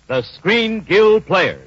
the Screen Guild Players.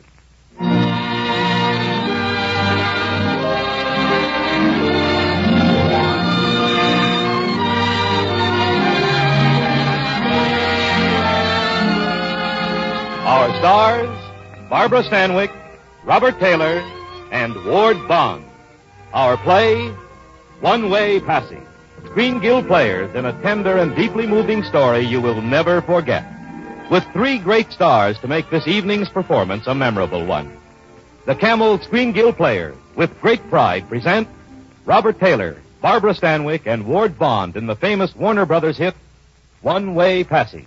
Our stars, Barbara Stanwyck, Robert Taylor, and Ward Bond. Our play, One Way Passing. Screen Guild Players in a tender and deeply moving story you will never forget. With 3 great stars to make this evening's performance a memorable one. The Camel Screen Guild Players, with great pride, present Robert Taylor, Barbara Stanwyck, and Ward Bond in the famous Warner Brothers hit, One Way Passing.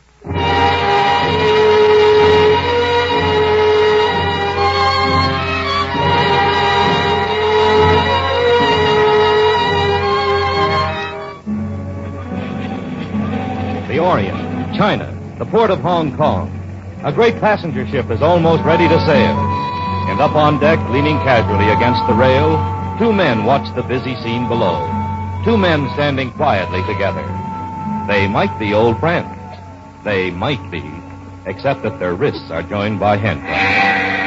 The Orient, China, the port of Hong Kong. A great passenger ship is almost ready to sail. And up on deck, leaning casually against the rail, 2 men watch the busy scene below. 2 men standing quietly together. They might be old friends. They might be, except that their wrists are joined by handcuffs.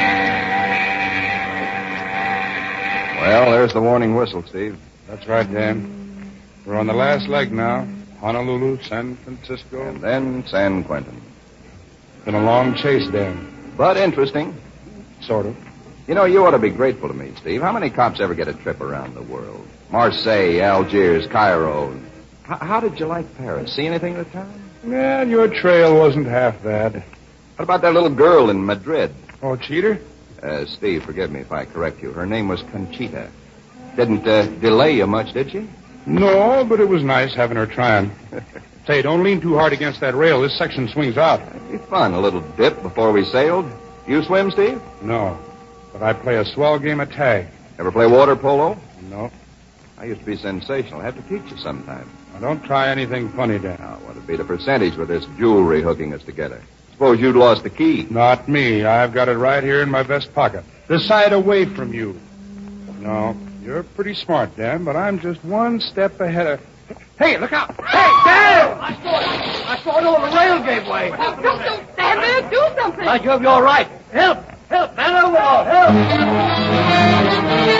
Well, there's the warning whistle, Steve. That's right, Dan. We're on the last leg now. Honolulu, San Francisco. And then San Quentin. Been a long chase, Dan. But interesting. Sort of. You know, you ought to be grateful to me, Steve. How many cops ever get a trip around the world? Marseille, Algiers, Cairo. How did you like Paris? See anything of the town? Yeah, your trail wasn't half bad. What about that little girl in Madrid? Oh, cheater? Steve, forgive me if I correct you. Her name was Conchita. Didn't delay you much, did she? No, but it was nice having her trying. Say, don't lean too hard against that rail. This section swings out. It'd be fun, a little dip before we sailed. You swim, Steve? No, but I play a swell game of tag. Ever play water polo? No. I used to be sensational. I'll have to teach you sometime. Now, don't try anything funny, Dan. Now, what'd be the percentage with this jewelry hooking us together? Suppose you'd lost the key. Not me. I've got it right here in my vest pocket. This side away from you. No, you're pretty smart, Dan, but I'm just one step ahead of... Hey, look out! Hey, Dan! I saw it over the rail gave way. Just don't stand there. Do something. By Jove, you're all right. Help! Help! Man overboard! Help!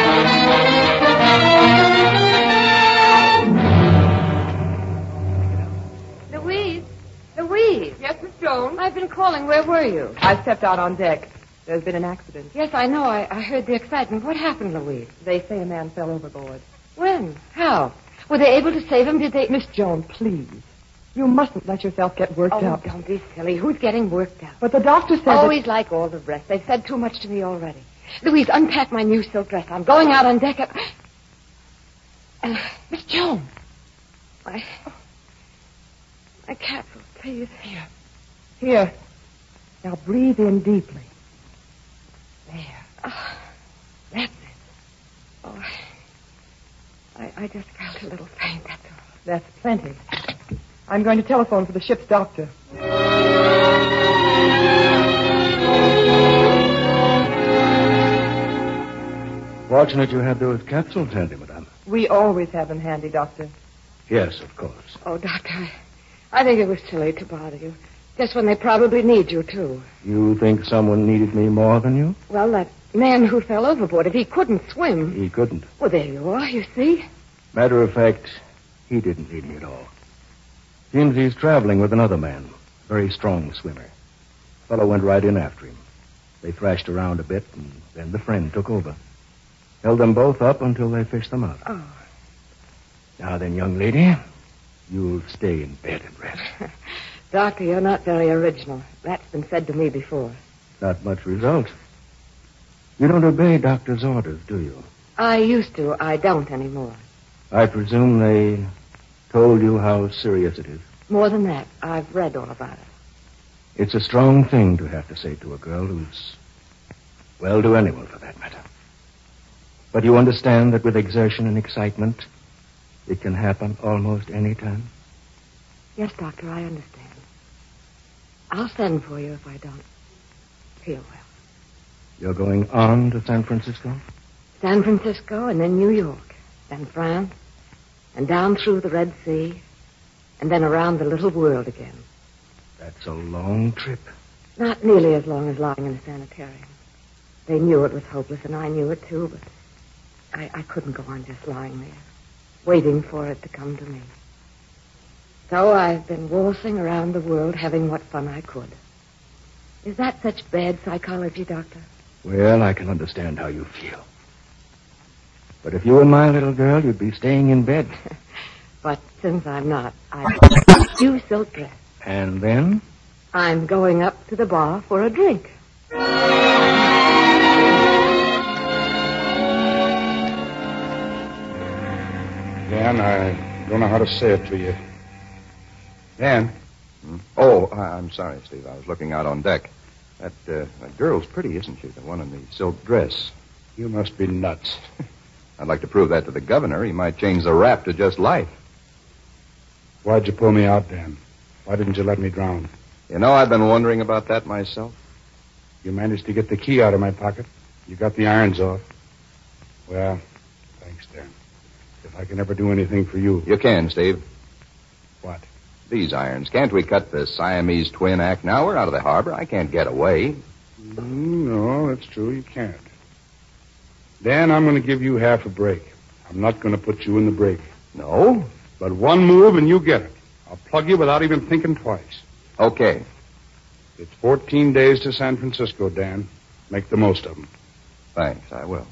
Louise. Yes, Miss Jones? I've been calling. Where were you? I stepped out on deck. There's been an accident. Yes, I know. I heard the excitement. What happened, Louise? They say a man fell overboard. When? How? Were they able to save him? Did they... Miss Jones, please. You mustn't let yourself get worked up. Don't be silly. Who's getting worked up? But the doctor said Always like all the rest. They've said too much to me already. Louise, unpack my new silk dress. I'm going out on deck. Miss Jones. My capsule, please. Here. Now breathe in deeply. There. Oh, that's it. Oh, I just felt a little faint, that's all. That's plenty. I'm going to telephone for the ship's doctor. Fortunate you had those capsules handy, madame. We always have them handy, Doctor. Yes, of course. Oh, Doctor, I think it was silly to bother you. Just when they probably need you, too. You think someone needed me more than you? Well, that man who fell overboard, if he couldn't swim... He couldn't. Well, there you are, you see. Matter of fact, he didn't need me at all. Seems he's traveling with another man, very strong swimmer. Fellow went right in after him. They thrashed around a bit, and then the friend took over. Held them both up until they fished them out. Oh. Now then, young lady, you'll stay in bed and rest. Doctor, you're not very original. That's been said to me before. Not much result. You don't obey doctor's orders, do you? I used to. I don't anymore. I presume they told you how serious it is. More than that, I've read all about it. It's a strong thing to have to say to a girl who's... well, to anyone for that matter. But you understand that with exertion and excitement, it can happen almost any time? Yes, Doctor, I understand. I'll send for you if I don't feel well. You're going on to San Francisco? San Francisco and then New York, then France, and down through the Red Sea, and then around the little world again. That's a long trip. Not nearly as long as lying in a sanitarium. They knew it was hopeless, and I knew it, too, but I couldn't go on just lying there, waiting for it to come to me. So I've been waltzing around the world, having what fun I could. Is that such bad psychology, Doctor? Well, I can understand how you feel. But if you were my little girl, you'd be staying in bed. But since I'm not, I've got a new silk dress. And then? I'm going up to the bar for a drink. Dan, I don't know how to say it to you. Dan? Oh, I'm sorry, Steve. I was looking out on deck. That girl's pretty, isn't she? The one in the silk dress. You must be nuts. I'd like to prove that to the governor. He might change the rap to just life. Why'd you pull me out, Dan? Why didn't you let me drown? You know, I've been wondering about that myself. You managed to get the key out of my pocket. You got the irons off. Well, thanks, Dan. If I can ever do anything for you. You can, Steve. What? These irons. Can't we cut the Siamese twin act now? We're out of the harbor. I can't get away. No, that's true. You can't. Dan, I'm going to give you half a break. I'm not going to put you in the brig. No? But one move and you get it. I'll plug you without even thinking twice. Okay. It's 14 days to San Francisco, Dan. Make the most of them. Thanks, I will.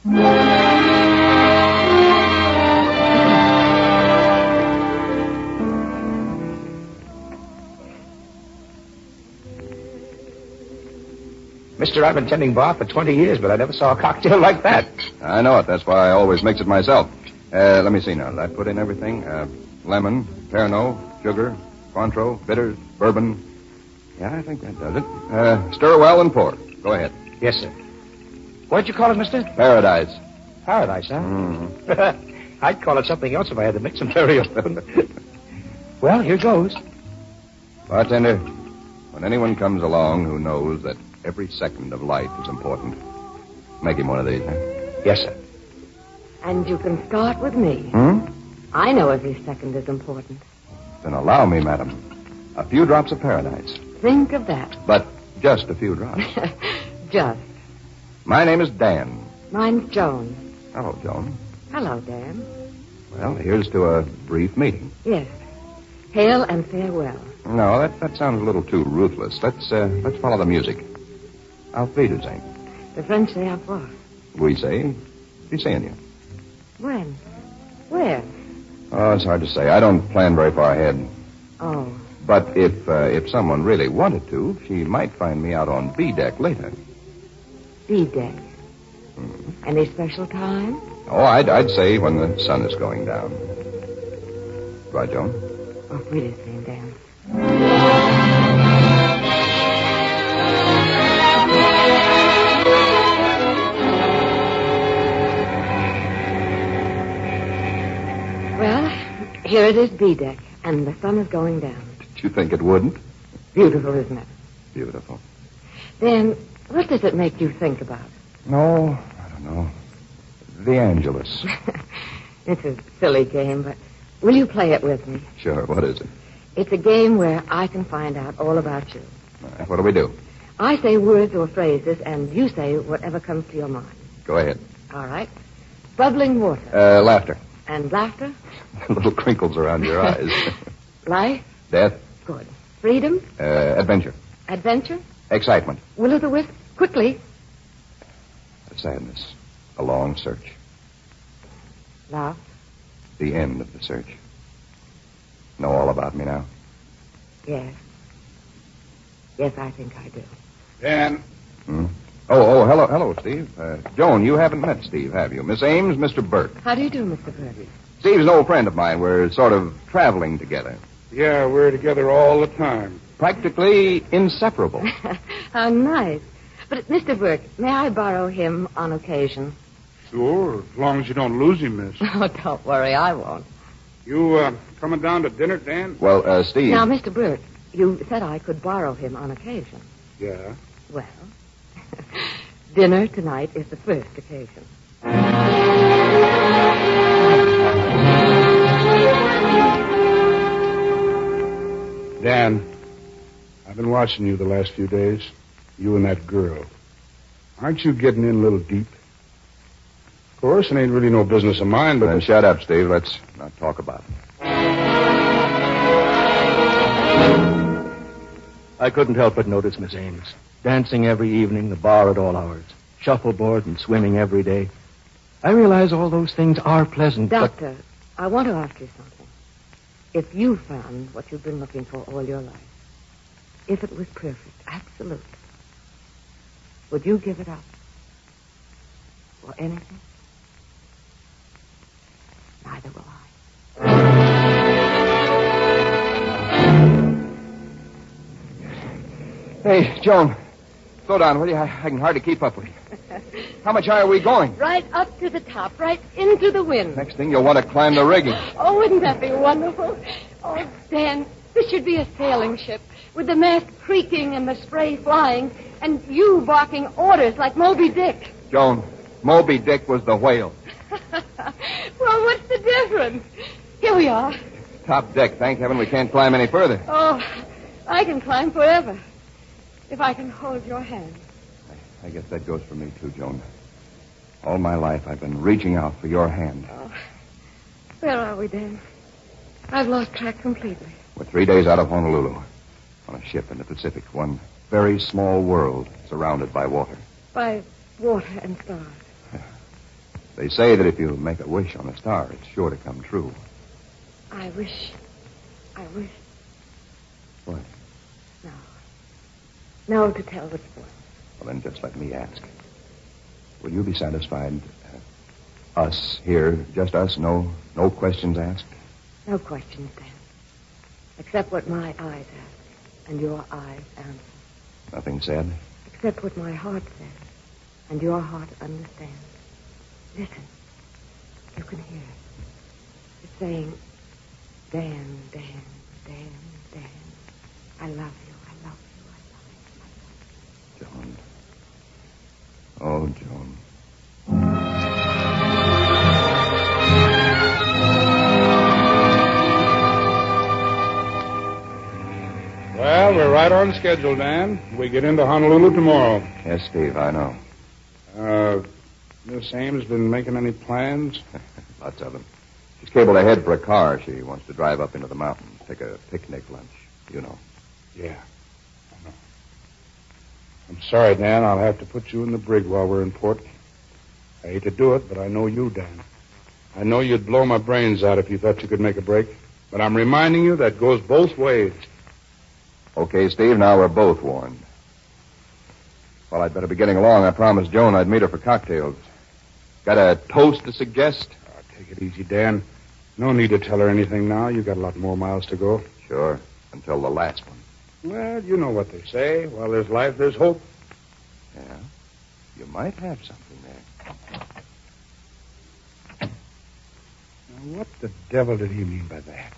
Mister, I've been tending bar for 20 years, but I never saw a cocktail like that. I know it. That's why I always mix it myself. Let me see now. Did I put in everything? Lemon, Pernod, sugar, Cointreau, bitters, bourbon. Yeah, I think that does it. Stir well and pour. Go ahead. Yes, sir. What'd you call it, mister? Paradise. Paradise, huh? Mm-hmm. I'd call it something else if I had to mix them very often. Well, here goes. Bartender, when anyone comes along who knows that every second of life is important, make him one of these, huh? Yes, sir. And you can start with me. I know every second is important. Then allow me, madam, a few drops of paradise. Think of that. But just a few drops. Just. My name is Dan. Mine's Joan. Hello, Joan. Hello, Dan. Well, here's to a brief meeting. Yes. Hail and farewell. No, that sounds a little too ruthless. Let's follow the music. Auf Wiedersehen. The French say au revoir. We say, be seeing you. When? Where? Oh, it's hard to say. I don't plan very far ahead. Oh. But if someone really wanted to, she might find me out on B deck later. B deck. Any special time? Oh, I'd say when the sun is going down. Right, Joan? Auf Wiedersehen, Dan. Well, here it is, B deck, and the sun is going down. Did you think it wouldn't? Beautiful, isn't it? Beautiful. Dan, what does it make you think about? No, I don't know. The Angelus. It's a silly game, but will you play it with me? Sure, what is it? It's a game where I can find out all about you. What do we do? I say words or phrases, and you say whatever comes to your mind. Go ahead. All right. Bubbling water. Laughter. And laughter? Little crinkles around your eyes. Life? Death. Good. Freedom? Adventure. Adventure? Excitement. Will-o'-the-wisp? Quickly. Sadness. A long search. Love? The end of the search. Know all about me now? Yes. Yes, I think I do. Dan. Oh, hello, Steve. Joan, you haven't met Steve, have you? Miss Ames, Mr. Burke. How do you do, Mr. Burke? Steve's an old friend of mine. We're sort of traveling together. Yeah, we're together all the time. Practically inseparable. How nice. But, Mr. Burke, may I borrow him on occasion? Sure, as long as you don't lose him, miss. Oh, don't worry, I won't. You coming down to dinner, Dan? Well, Steve... Now, Mr. Burke, you said I could borrow him on occasion. Yeah. Well, dinner tonight is the first occasion. Dan, I've been watching you the last few days. You and that girl. Aren't you getting in a little deep? Of course, it ain't really no business of mine, but... Then shut up, Steve. Let's not talk about it. I couldn't help but notice Miss Ames. Dancing every evening, the bar at all hours, shuffleboard and swimming every day. I realize all those things are pleasant, Doctor, I want to ask you something. If you found what you've been looking for all your life, if it was perfect, absolute, would you give it up? For anything? Neither will I. Hey, Joan. Slow down, will you? I can hardly keep up with you. How much higher are we going? Right up to the top, right into the wind. Next thing, you'll want to climb the rigging. Oh, wouldn't that be wonderful? Oh, Dan, this should be a sailing ship with the mast creaking and the spray flying and you barking orders like Moby Dick. Joan, Moby Dick was the whale. Well, what's the difference? Here we are. Top deck. Thank heaven we can't climb any further. Oh, I can climb forever if I can hold your hand. I guess that goes for me, too, Joan. All my life, I've been reaching out for your hand. Oh, where are we, Dan? I've lost track completely. We're 3 days out of Honolulu on a ship in the Pacific. One very small world surrounded by water. By water and stars. They say that if you make a wish on a star, it's sure to come true. I wish. What? No, to tell the story. Well, then just let me ask. Will you be satisfied? Us here, just us, no questions asked? No questions, Dan. Except what my eyes ask and your eyes answer. Nothing said? Except what my heart says and your heart understands. Listen. You can hear it. It's saying, Dan, Dan, Dan, Dan. I love you, I love you, I love you, I love you. Joan. Oh, Joan. Well, we're right on schedule, Dan. We get into Honolulu tomorrow. Yes, Steve, I know. Miss Ames been making any plans? Lots of them. She's cabled ahead for a car. She wants to drive up into the mountains, take a picnic lunch. You know. Yeah, I know. I'm sorry, Dan. I'll have to put you in the brig while we're in port. I hate to do it, but I know you, Dan. I know you'd blow my brains out if you thought you could make a break. But I'm reminding you that goes both ways. Okay, Steve, now we're both warned. Well, I'd better be getting along. I promised Joan I'd meet her for cocktails. Got a toast to suggest? Oh, take it easy, Dan. No need to tell her anything now. You've got a lot more miles to go. Sure, until the last one. Well, you know what they say. While there's life, there's hope. Yeah, you might have something there. Now, what the devil did he mean by that?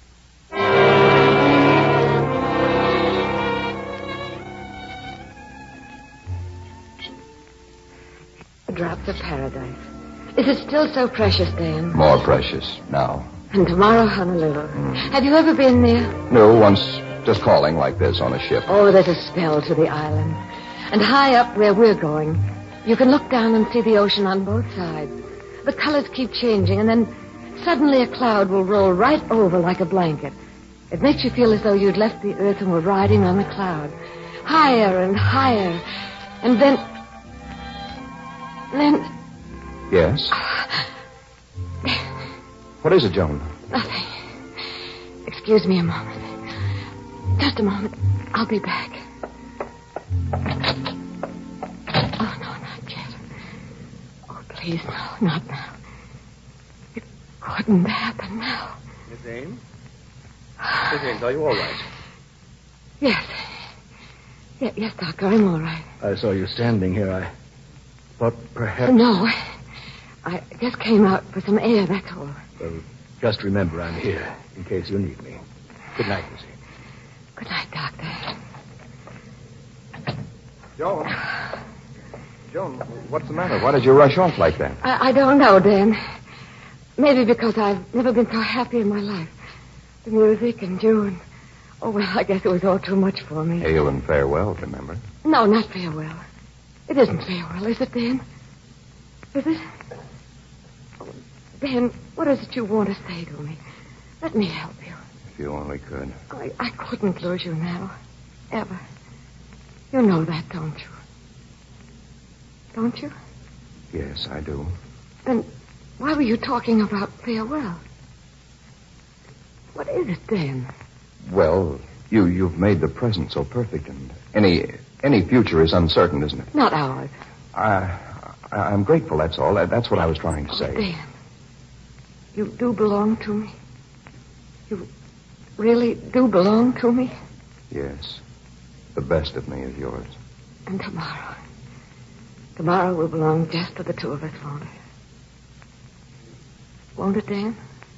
Drops of paradise. Is it still so precious, Dan? More precious now. And tomorrow, Honolulu. Have you ever been there? No, once just calling like this on a ship. Oh, there's a spell to the island. And high up where we're going, you can look down and see the ocean on both sides. The colors keep changing, and then suddenly a cloud will roll right over like a blanket. It makes you feel as though you'd left the earth and were riding on a cloud. Higher and higher. And then... Yes? What is it, Joan? Nothing. Excuse me a moment. Just a moment. I'll be back. Oh, no, not yet. Oh, please, no, not now. It couldn't happen now. Miss Ames? Miss Ames, are you all right? Yes. Yes, Doctor, I'm all right. I saw you standing here. I thought perhaps... No, I just came out for some air, that's all. Well, just remember I'm here in case you need me. Good night, Miss Ames. Good night, Doctor. Joan, what's the matter? Why did you rush off like that? I don't know, Dan. Maybe because I've never been so happy in my life. The music and you and Oh, well, I guess it was all too much for me. Hail and farewell, remember? No, not farewell. It isn't farewell, is it, Dan? Is it? Oh, Dan, what is it you want to say to me? Let me help you. If you only could. I couldn't lose you now. Ever. You know that, don't you? Don't you? Yes, I do. Then why were you talking about farewell? What is it, Dan? Well, you've made the present so perfect, and any future is uncertain, isn't it? Not ours. I'm grateful, that's all. That's what I was trying to say. Dan, you do belong to me? You really do belong to me? Yes. The best of me is yours. And tomorrow. Tomorrow will belong just to the two of us, won't it? Won't it, Dan?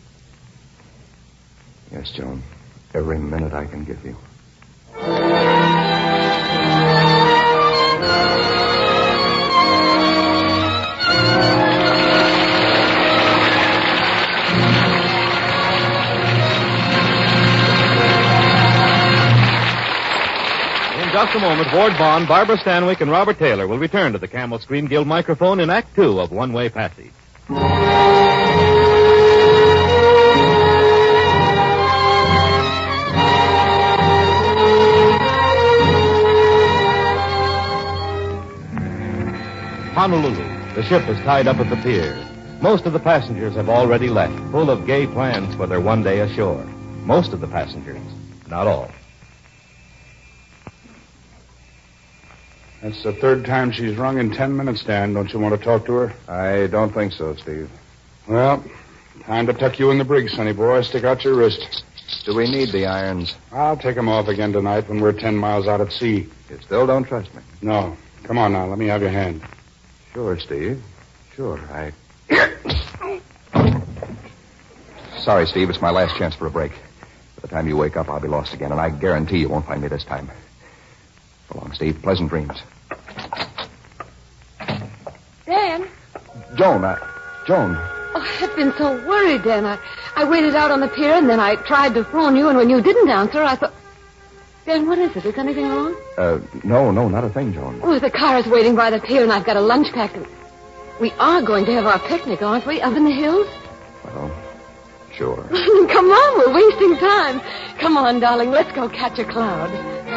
Yes, Joan. Every minute I can give you. In just a moment, Ward Bond, Barbara Stanwyck, and Robert Taylor will return to the Camel Screen Guild microphone in Act 2 of One Way Passage. Honolulu. The ship is tied up at the pier. Most of the passengers have already left, full of gay plans for their one day ashore. Most of the passengers, not all. That's the third time she's rung in 10 minutes, Dan. Don't you want to talk to her? I don't think so, Steve. Well, time to tuck you in the brig, sonny boy. Stick out your wrist. Do we need the irons? I'll take 'em off again tonight when we're 10 miles out at sea. You still don't trust me? No. Come on now. Let me have your hand. Sure, Steve. Sure, Sorry, Steve. It's my last chance for a break. By the time you wake up, I'll be lost again, and I guarantee you won't find me this time. So long, Steve. Pleasant dreams. Dan? Joan. Joan. Oh, I've been so worried, Dan. I waited out on the pier, and then I tried to phone you, and when you didn't answer, I thought... Dan, what is it? Is anything wrong? No, not a thing, Joan. Oh, the car is waiting by the pier, and I've got a lunch packed. We are going to have our picnic, aren't we, up in the hills? Well, sure. Come on, we're wasting time. Come on, darling, let's go catch a cloud.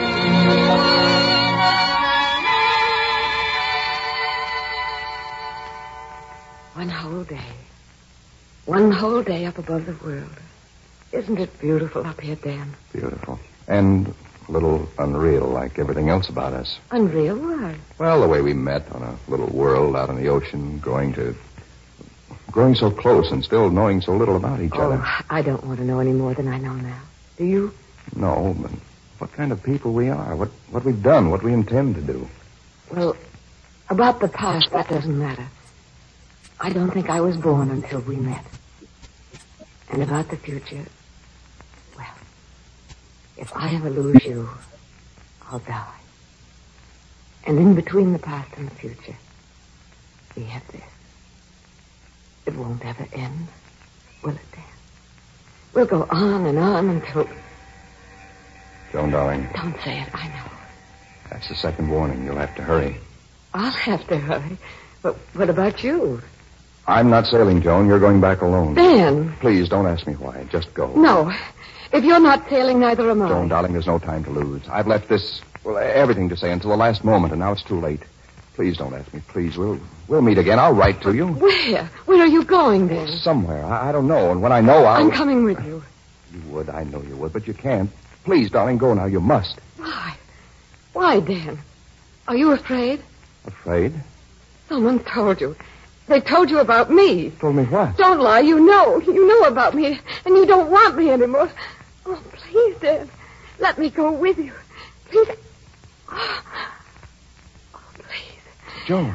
One whole day. One whole day up above the world. Isn't it beautiful up here, Dan? Beautiful. And a little unreal, like everything else about us. Unreal? Why? Well, the way we met on a little world out in the ocean, growing so close and still knowing so little about each other. I don't want to know any more than I know now. Do you? No, but what kind of people we are, what we've done, what we intend to do. Well, about the past, that doesn't matter. I don't think I was born until we met. And about the future, well, if I ever lose you, I'll die. And in between the past and the future, we have this. It won't ever end, will it, Dan? We'll go on and on until... Joan, darling. Don't say it, I know. That's the second warning. You'll have to hurry. I'll have to hurry. But what about you? I'm not sailing, Joan. You're going back alone. Dan. Please, don't ask me why. Just go. No. If you're not sailing, neither am I. Joan, darling, there's no time to lose. I've left this, everything to say until the last moment, and now it's too late. Please don't ask me. Please, we'll meet again. I'll write to you. Where? Where are you going, then? Somewhere. I don't know. And when I know, I'm coming with you. You would. I know you would, but you can't. Please, darling, go now. You must. Why? Why, Dan? Are you afraid? Afraid? Someone told you. They told you about me. Told me what? Don't lie. You know. You know about me, and you don't want me anymore. Oh, please, Dan. Let me go with you. Please. Oh, please. Joan.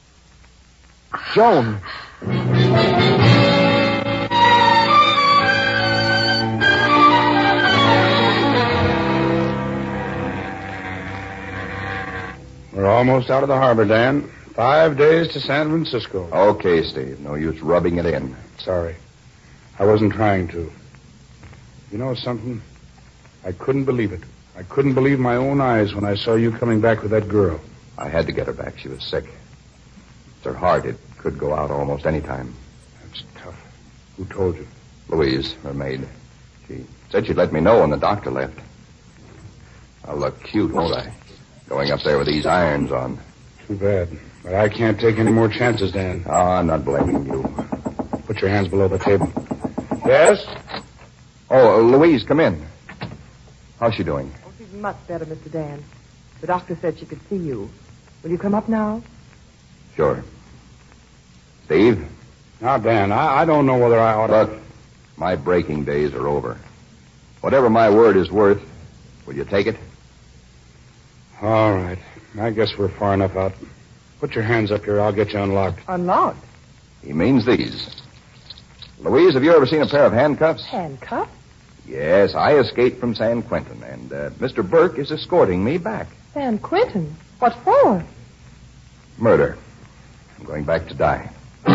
Joan. We're almost out of the harbor, Dan. 5 days to San Francisco. Okay, Steve. No use rubbing it in. Sorry. I wasn't trying to. You know something? I couldn't believe it. I couldn't believe my own eyes when I saw you coming back with that girl. I had to get her back. She was sick. It's her heart. It could go out almost any time. That's tough. Who told you? Louise, her maid. She said she'd let me know when the doctor left. I'll look cute, won't I? Going up there with these irons on. Too bad. But I can't take any more chances, Dan. Oh, I'm not blaming you. Put your hands below the table. Yes? Oh, Louise, come in. How's she doing? Oh, she's much better, Mr. Dan. The doctor said she could see you. Will you come up now? Sure. Steve? Now, Dan, I don't know whether I ought to... Look, my breaking days are over. Whatever my word is worth, will you take it? All right. I guess we're far enough out. Put your hands up here. I'll get you unlocked. Unlocked? He means these. Louise, have you ever seen a pair of handcuffs? Handcuffed? Yes, I escaped from San Quentin, and Mr. Burke is escorting me back. San Quentin? What for? Murder. I'm going back to die.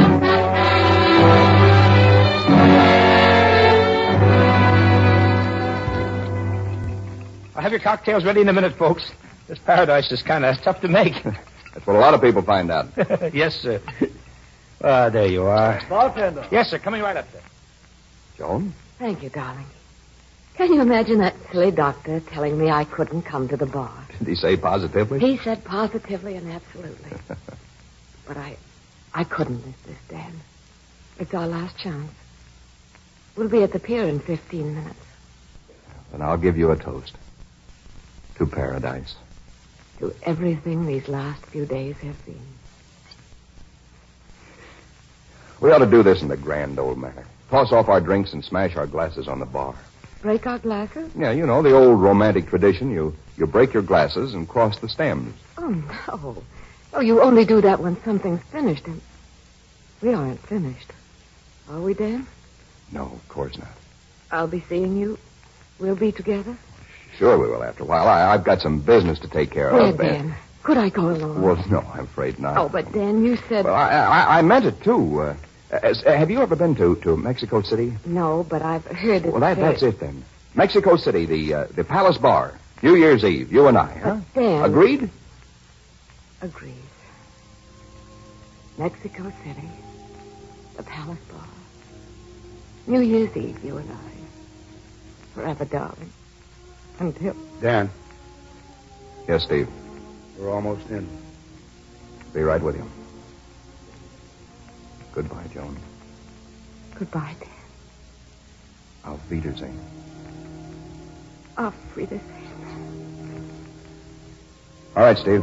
I'll have your cocktails ready in a minute, folks. This paradise is kind of tough to make. That's what a lot of people find out. Yes, sir. There you are. Bartender. Yes, sir. Coming right up there. Joan? Thank you, darling. Can you imagine that silly doctor telling me I couldn't come to the bar? Did he say positively? He said positively and absolutely. But I couldn't miss this, Dan. It's our last chance. We'll be at the pier in 15 minutes. Then I'll give you a toast. To paradise. To everything these last few days have been. We ought to do this in the grand old manner. Toss off our drinks and smash our glasses on the bar. Break our glasses? Yeah, you know, the old romantic tradition. You break your glasses and cross the stems. Oh, no. Oh, you only do that when something's finished, and we aren't finished. Are we, Dan? No, of course not. I'll be seeing you. We'll be together. Sure we will after a while. I've got some business to take care Where, of. Dan? Could I go along? Well, no, I'm afraid not. Oh, but Dan, you said... Well, I meant it, too. Have you ever been to Mexico City? No, but I've heard it. Well, that's it, then. Mexico City, the Palace Bar. New Year's Eve, you and I, huh? Dan... Agreed? Agreed. Mexico City, the Palace Bar. New Year's Eve, you and I. Forever, darling. Until... Dan, Yes, Steve. we're almost in. Be right with you. Goodbye, Joan. Goodbye, Dan. Auf Wiedersehen. Auf Wiedersehen. All right, Steve.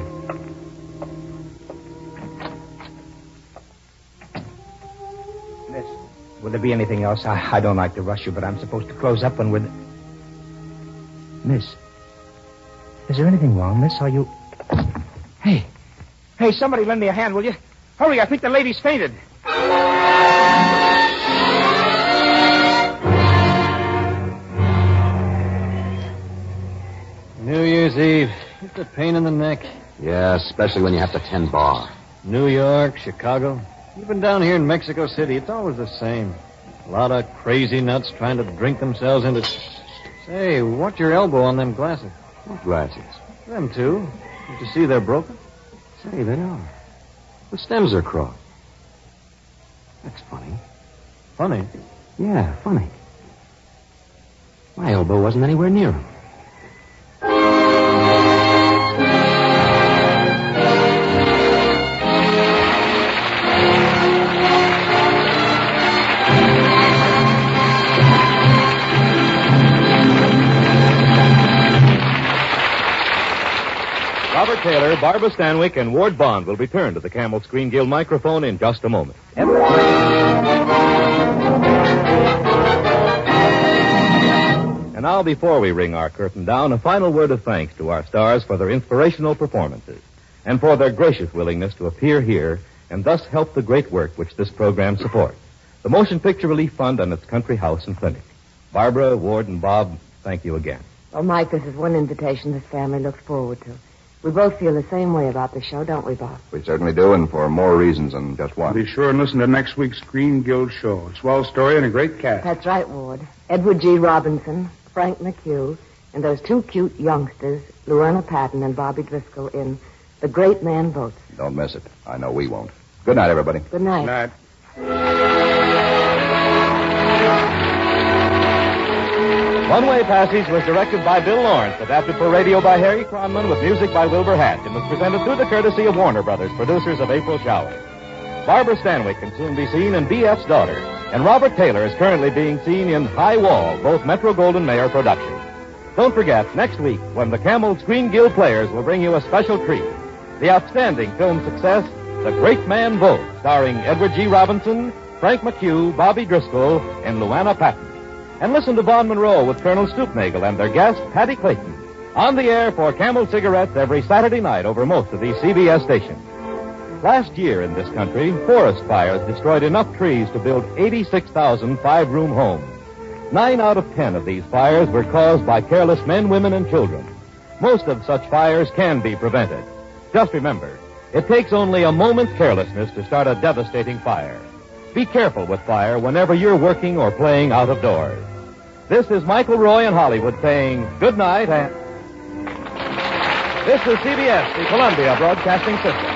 Miss, will there be anything else? I don't like to rush you, but I'm supposed to close up when we're... Miss, is there anything wrong, miss? Are you... Hey, somebody lend me a hand, will you? Hurry, I think the lady's fainted. New Year's Eve. It's a pain in the neck. Yeah, especially when you have to tend bar. New York, Chicago. Even down here in Mexico City, it's always the same. A lot of crazy nuts trying to drink themselves into... Say, watch your elbow on them glasses. What glasses? Them two. Did you see they're broken? Say, they are. The stems are crossed. That's funny. Funny. Yeah, funny. My elbow wasn't anywhere near them. Robert Taylor, Barbara Stanwyck, and Ward Bond will return to the Camel Screen Guild microphone in just a moment. And now, before we ring our curtain down, a final word of thanks to our stars for their inspirational performances and for their gracious willingness to appear here and thus help the great work which this program supports. The Motion Picture Relief Fund and its country house and clinic. Barbara, Ward, and Bob, thank you again. Well, Mike, this is one invitation this family looks forward to. We both feel the same way about the show, don't we, Bob? We certainly do, and for more reasons than just one. Be sure and listen to next week's Screen Guild show. A swell story and a great cast. That's right, Ward. Edward G. Robinson, Frank McHugh, And those two cute youngsters, Luana Patton and Bobby Driscoll, in The Great Man Votes. Don't miss it. I know we won't. Good night, everybody. Good night. Good night. One-Way Passage was directed by Bill Lawrence, adapted for radio by Harry Cronman, with music by Wilbur Hatch, and was presented through the courtesy of Warner Brothers, producers of April Showers. Barbara Stanwyck can soon be seen in B.F.'s Daughter, and Robert Taylor is currently being seen in High Wall, both Metro-Goldwyn-Mayer productions. Don't forget, next week, when the Camel Screen Guild Players will bring you a special treat, the outstanding film success, The Great Man Votes, starring Edward G. Robinson, Frank McHugh, Bobby Driscoll, and Luana Patton. And listen to Vaughn Monroe with Colonel Stoopnagle and their guest, Hattie Clayton, on the air for Camel Cigarettes every Saturday night over most of these CBS stations. Last year in this country, forest fires destroyed enough trees to build 86,000 five-room homes. 9 out of 10 of these fires were caused by careless men, women, and children. Most of such fires can be prevented. Just remember, it takes only a moment's carelessness to start a devastating fire. Be careful with fire whenever you're working or playing out of doors. This is Michael Roy in Hollywood saying good night and... This is CBS, the Columbia Broadcasting System.